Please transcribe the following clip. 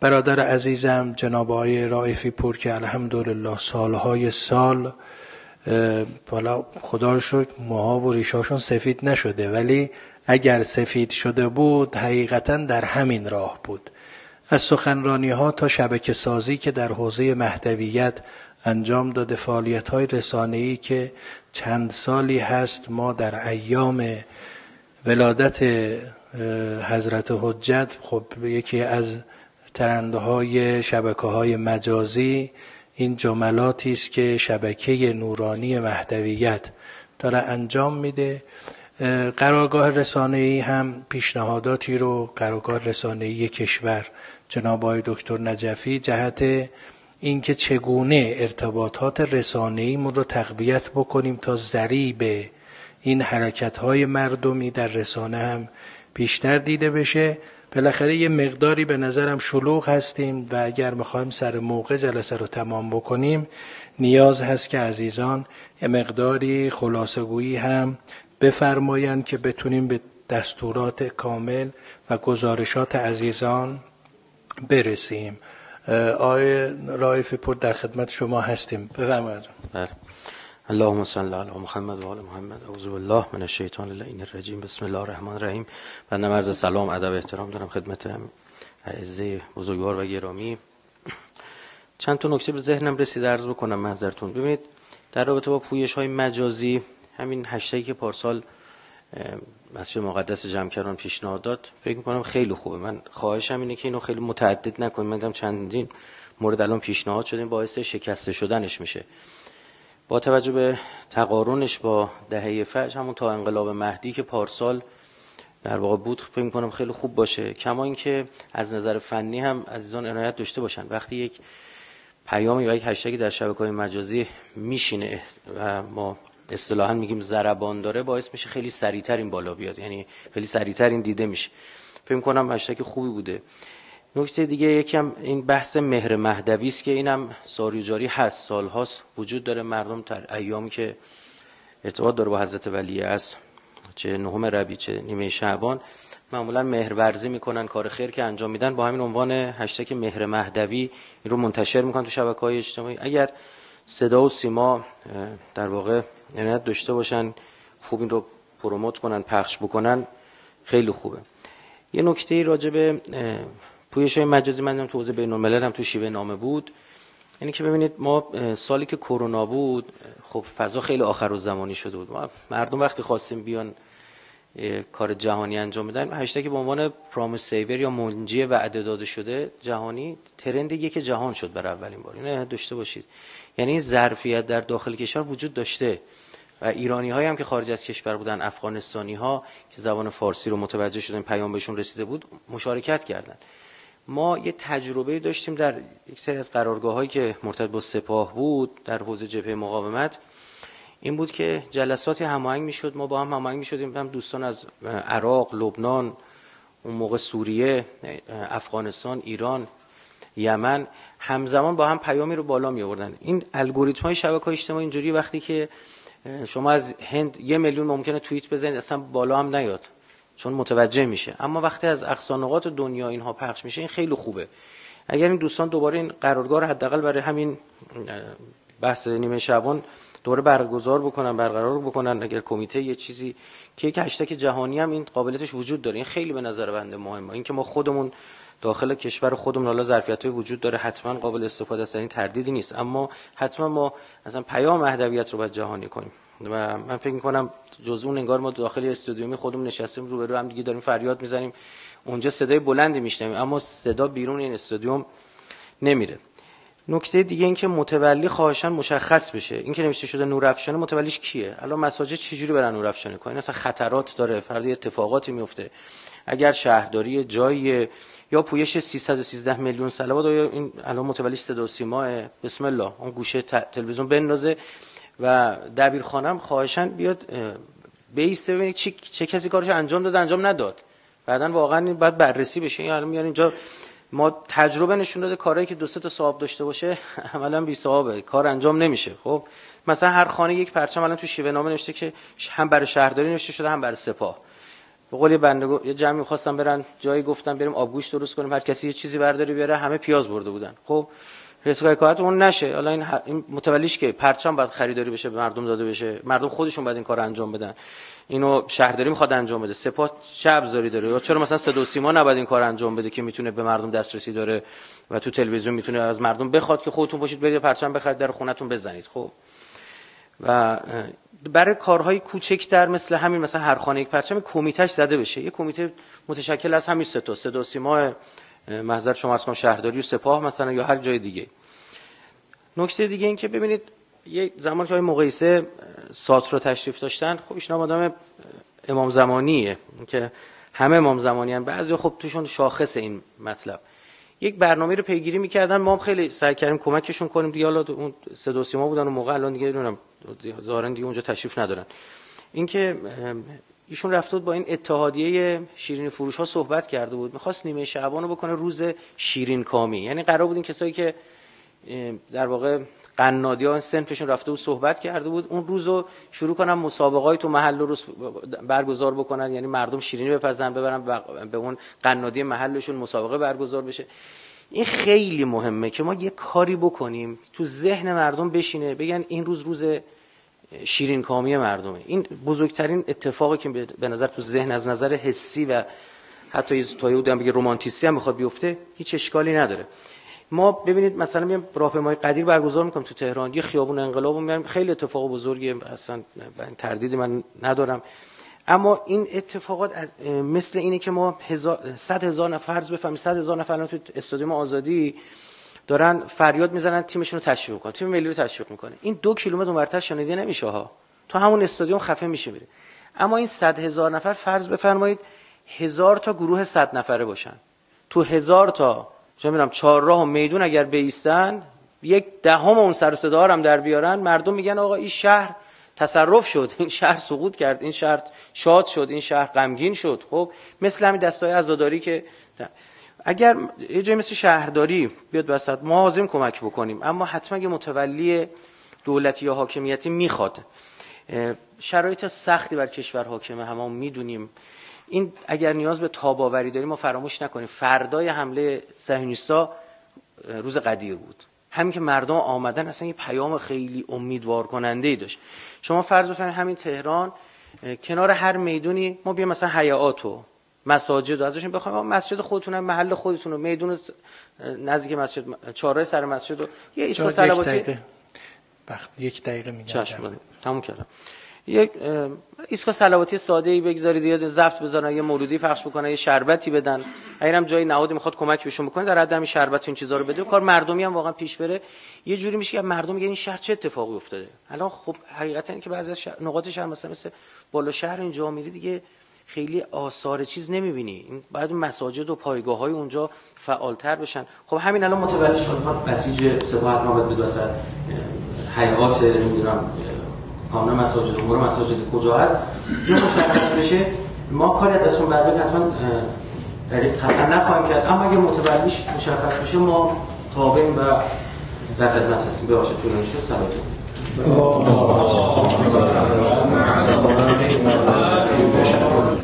برادر عزیزم جناب آقای رائفی پور که الحمدلله سالهای سال، حالا خدا رو شکر موها و ریشاشون سفید نشده، ولی اگر سفید شده بود حقیقتا در همین راه بود. از سخنرانی ها تا شبکه سازی که در حوزه مهدویت انجام داده، فعالیت های رسانه‌ای که چند سالی هست ما در ایام ولادت حضرت حجت، خب یکی از ترنده های شبکه های مجازی این جملاتی است که شبکه نورانی مهدویت داره انجام میده. قرارگاه رسانه‌ای هم پیشنهاداتی رو قرارگاه رسانه‌ای کشور جناب آقای دکتر نجفی جهت اینکه چگونه ارتباطات رسانه‌ایمون رو تقویت بکنیم تا ضریب این حرکت‌های مردمی در رسانه هم بیشتر دیده بشه. بالاخره یه مقداری به نظرم شلوغ هستیم و اگر میخوایم سر موقع جلسه رو تمام بکنیم نیاز هست که عزیزان یه مقداری خلاصه‌گویی هم بفرمایند که بتونیم به دستورات کامل و گزارشات عزیزان برسیم. آقای رائفی پور در خدمت شما هستیم، بفرمایید. اللهم صل علی محمد و آل محمد. اعوذ بالله من الشیطان اللعین الرجیم. بسم الله الرحمن الرحیم. بنده عرض سلام، ادب، احترام دارم خدمت اعزه بزرگوار و گرامی. چند تا نکته به ذهنم رسید عرض بکنم معذرتون. ببینید در رابطه با پویش‌های مجازی، همین هشتگی که پارسال مسجد مقدس جمکران پیشنهاد داد فکر می‌کنم خیلی خوبه. من خواهشم اینه که اینو خیلی متعدد نکنیم. من دیدم چندین مورد الان پیشنهاد شده باعث شکسته شدنش میشه. با توجه به تقارنش با دهه فجر، همون تا انقلاب مهدی که پارسال در واقع بود، فکر می‌کنم خیلی خوب باشه. کما اینکه از نظر فنی هم عزیزان عنایت داشته باشن، وقتی یک پیامی و یک هشتگی در شبکه‌های مجازی میشینه و ما اصطلاحاً میگیم ضربان داره، باعث میشه خیلی سریعتر این بالا بیاد، یعنی خیلی سریعتر این دیده میشه. فکر می‌کنم هشتگ خوبی بوده. نکته دیگه یکم این بحث مهر مهدوی است که اینم ساری و جاری هست، سالهاست وجود داره. مردم در ایامی که ارتباط داره با حضرت ولی است، چه نهم ربیع چه نیمه شعبان، معمولا مهرورزی میکنن، کار خیر که انجام میدن با همین عنوان هشتگ مهر مهدوی این رو منتشر میکنن تو شبکه‌های اجتماعی. اگر صدا و سیما در واقع عنایت داشته باشن، خوب این رو پروموت کنن، پخش بکنن، خیلی خوبه. یه نکته راجع به پویش‌های مجازی من تو حوزه بین‌الملل هم تو شیوه نامه بود، یعنی که ببینید ما سالی که کرونا بود، خب فضا خیلی آخرالزمانی شده بود. ما مردم وقتی خواستیم بیان کار جهانی انجام بدن، هشتگ به عنوان پرامیس سیور یا منجی وعده داده شده جهانی ترند یک جهان شد برای اولین بار. اینو داشته باشید. یعنی این ظرفیت در داخل کشور وجود داشته و ایرانی‌هایی هم که خارج از کشور بودن، افغانستانی‌ها که زبان فارسی رو متوجه شدن، پیام بهشون رسیده بود، مشارکت کردن. ما یه تجربه داشتیم در یک سری از قرارگاه‌هایی که مرتبط با سپاه بود در حوزه جبهه مقاومت، این بود که جلساتی هماهنگ میشد، ما با هم هماهنگ میشدیم، هم دوستان از عراق، لبنان، اون موقع سوریه، افغانستان، ایران، یمن همزمان با هم پیامی رو بالا می آوردن. این الگوریتم‌های شبکه‌های اجتماعی اینجوری وقتی که شما از هند 1 میلیون ممکنه توییت بزنید اصلا بالا هم نیاد چون متوجه میشه، اما وقتی از اقصا نقاط دنیا اینها پخش میشه این خیلی خوبه. اگر این دوستان دوباره این قرارگاه رو حداقل برای همین بحث نیمه شعبان دوره برقرار بکنن، اگر کمیته یه چیزی که یک هشتگ جهانی هم این قابلیتش وجود داره، این خیلی به نظر بنده مهمه. این که ما خودمون داخل کشور خودمون حالا ظرفیت‌های وجود داره، حتما قابل استفاده است، این تردیدی نیست، اما حتما ما مثلا پیام مهدویت رو باید جهانی کنیم. و من فکر می‌کنم جزء اون انگار ما داخل استودیومی خودمون نشستیم روبرو هم دیگه داریم فریاد می‌زنیم، اونجا صدای بلندی میشنویم اما صدا بیرون این استودیوم نمیره. نکته دیگه این که متولی خواهشاً مشخص بشه. این که نوشته شده نورافشانی، متولیش کیه؟ الان مساجد چجوری برن نورافشانی کنن؟ اصلا خطرات داره، فردا اتفاقاتی میفته. اگر شهرداری جایی یا پویش 313 میلیون صلوات، یا این الان متولیش صدا و سیما، بسم الله اون گوشه تلویزیون بندازه و دبیرخانم خواهشاً بیاد بیسته ببینید چه کسی کارش انجام داد انجام نداد. بعدن واقعا باید بررسی بشه. این الان میان اینجا ما تجربه نشون داده کارهایی که 2-3 تا صاحب داشته باشه عملاً بی صاحبه، کار انجام نمیشه. خب مثلا هر خانه یک پرچم الان تو شیوه نامه نوشته که هم برای شهرداری نوشته شده هم برای سپاه. به قول بنده یه جمعی خواستم برن جایی، گفتم بریم آبگوشت درست کنیم، هر کسی یه چیزی برداره بیاره، همه پیاز برده بودن. خب حساب کارت اون نشه. حالا این متولیش که پرچم باید خریداری بشه، به مردم داده بشه، مردم خودشون باید این کارو انجام بدن. اینو شهرداری میخواد انجام بده، سپاه چه ابزاری داره؟ یا چرا مثلا صدا و سیما نباید این کارو انجام بده که میتونه به مردم دسترسی داره و تو تلویزیون میتونه از مردم بخواد که خودتون باشید برید پرچم بخرید در خونتون بزنید. خب و برای کارهای کوچکتر مثل همین، مثلا هر خانه یک پرچم کمیتهش زده بشه، یک کمیته متشکل از همین سه تا، صدا و سیما، محضر شما از شهرداری و سپاه مثلا، یا هر جای دیگه. نکته دیگه این که ببینید یک زمان که آقای مقایسه سات رو تشریف داشتن، خب ایشون آدم امام زمانیه که همه امام زمانی ان، بعضی خب توشون شاخص این مطلب. یک برنامه رو پیگیری می‌کردن، ما هم خیلی سعی کردیم کمکشون کنیم دیگه. حالا اون صدا و سیما بودن اون موقع، الان دیگه نمیدونم ظاهرا دیگه اونجا تشریف ندارن. اینکه ایشون رفته بود با این اتحادیه شیرینی فروش ها صحبت کرده بود، می‌خواست نیمه شعبان رو بکنه روز شیرین کامی. یعنی قرار بود این کسایی که در واقع قنادیان صنفشون رفته بود صحبت کرده بود، اون روزو شروع کنن مسابقه‌ای تو محل رو برگزار بکنن، یعنی مردم شیرینی بپزن ببرن به اون قنادی محلشون مسابقه برگزار بشه. این خیلی مهمه که ما یه کاری بکنیم تو ذهن مردم بشینه، بگن این روز شیرین کامی مردمه. این بزرگترین اتفاقی که به نظر تو ذهن از نظر حسی و حتی تا یه بگه رمانتیستی هم میخواد بیفته، هیچ اشکالی نداره. ما ببینید مثلا میام راهپیمایی قدیر برگزار میکنم تو تهران، یه خیابون انقلابو میاریم، خیلی اتفاق بزرگیه، اصلا تردیدی من ندارم. اما این اتفاقات مثل اینه که ما 100,000 نفر، فرض بفهمید 100,000 نفر تو استادیوم آزادی دارن فریاد میزنن تیمشون رو تشویق کنن، تیم ملی رو تشویق میکنه. این 2 کیلومتر اونورتر شنیده نمیشه ها، تو همون استادیوم خفه میشه میره. اما این 100,000 نفر فرض بفرمایید 1000 تا گروه 100 نفره باشن، تو 1000 تا چه می‌دونم چهارراه و میدون اگر بایستن، 1/10 اون سر و صدا هم در بیارن، مردم میگن آقا این شهر تصرف شد، این شهر سقوط کرد، این شهر شاد شد، این شهر غمگین شد. خب مثل همین دستای عزاداری که اگر یه جایی مثل شهرداری بیاد وسط، ما لازم کمک بکنیم، اما حتما یه متولی دولتی یا حاکمیتی میخواد. شرایط سختی بر کشور حاکمه، همون میدونیم. این اگر نیاز به تاب‌آوری داریم ما فراموش نکنیم فردای حمله صهیونیستا روز قدیر بود. همین که مردم آمدن اصلا یه پیام خیلی امیدوار کننده ای داشت. شما فرض بفرمایید همین تهران کنار هر میدونی ما بیایم مثلا حیااتو مساجد ازشون بخوایم، مسجد خودتون، محل خودتون رو، میدون نزدیک مسجد، چهارراه سر مسجد رو یه ایستگاه صلواتی، وقت 1 دقیقه میگم چشم تموم کردم، یک ایستگاه صلواتی ساده ای بگذارید، یه ضبط بذارن، یه مولودی پخش بکنن، یه شربتی بدن، اگرم جای نهادی میخواد کمک بهشون بکنه در حد همین شربت این چیزا رو بده، کار مردمی هم واقعا پیش بره. یه جوری میشه که مردم میگن این شهر چه اتفاقی افتاده. الان خب حقیقتا این که بعضی از نقاط شهر مثلا بالا شهر اینجا میری دیگه خیلی آثار چیز نمیبینی، این بعد مساجد و پایگاه‌های اونجا فعالتر بشن. خب همین الان متولی شد بسیج سپاه نوبت بدوسد حیات نمیدونم کاملا مساجد، امور مساجد کجا هست یه مشخص بشه، ما کاری از دستون بر بیاد حتما در یک خطر نخواهیم کرد، اما اگه متولیش مشخص بشه ما تابعیم و در خدمت هستیم. ببخشید طولانی شد، سلام.